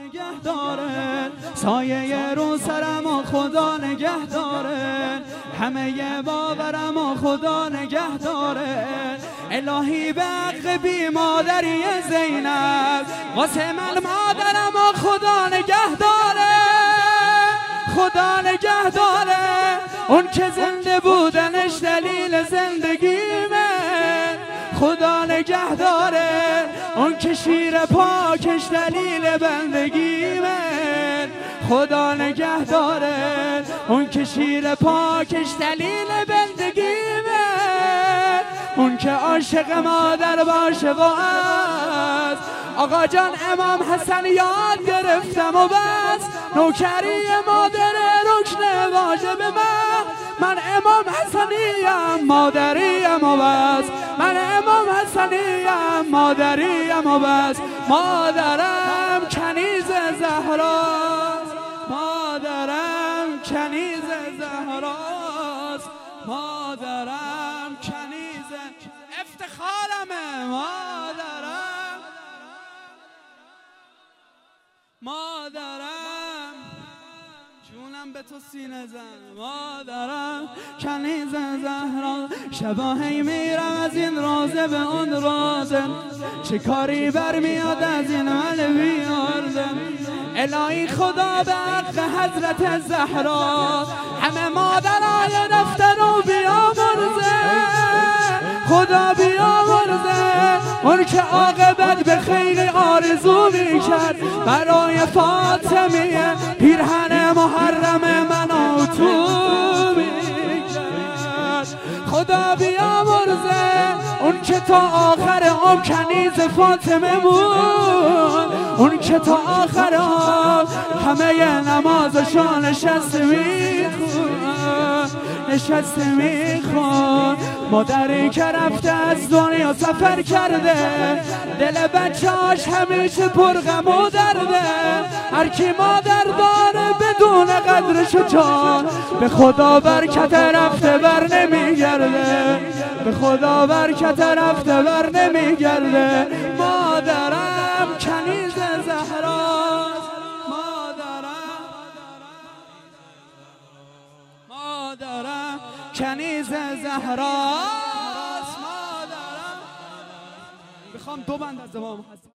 نگه داره، سایه رو سرم و خدا نگه داره، همه باورم و خدا نگه داره. الهی به حق بی مادری زینب واسه من مادرم و خدا نگه داره، خدا نگه داره. اون که زنده بودنش دلیل زندگیمه، خدا نگه داره. اون که شیر پاکش دلیل بندگیمه، خدا نگه داره. اون که شیر پاکش دلیل بندگیمه، اون که عاشق مادر باشه و از آقا جان امام حسن یاد گرفتم و بس، نوکری مادر رکن واجب من امام حسنیم مادریم و بس، من امام حسنیم مادریم و بس. مادرم کنیز زهراست، مادرم کنیز زهراست، مادرم کنیز افتخارمه، مادرم مادرم جونم به تو سینه زن، مادرم کنیز زهرا. شبا هی میرم از این رازه به اون رازه، چه کاری برمیاد از این مل بیارده. الهی خدا به حق حضرت زهرا همه مادرای رفته رو بیامرزه، خدا بیامرزه. اون که عاقبت به خیلی آرزو میکرد برای فاطمیه، پیرهن محرم منو تو میکرد، خدا بیامرزه. اون که تا آخر عمر کنیز فاطمه بود، اون که تا آخر عمر همه نمازشو نشسته میخوند، نشسته میخوند. مادری که رفته از دنیا سفر کرده، دل بچه‌اش همیشه پرغم و درده. هر کی مادر داره بدون قدرش جان، به خدا برکت رفته بر نمیگرده، به خدا برکت رفته بر نمیگرده. مادرم کنیز زهراست، مادرم کنیز زهراست، مادرم. میخوام دو بند از امام حسن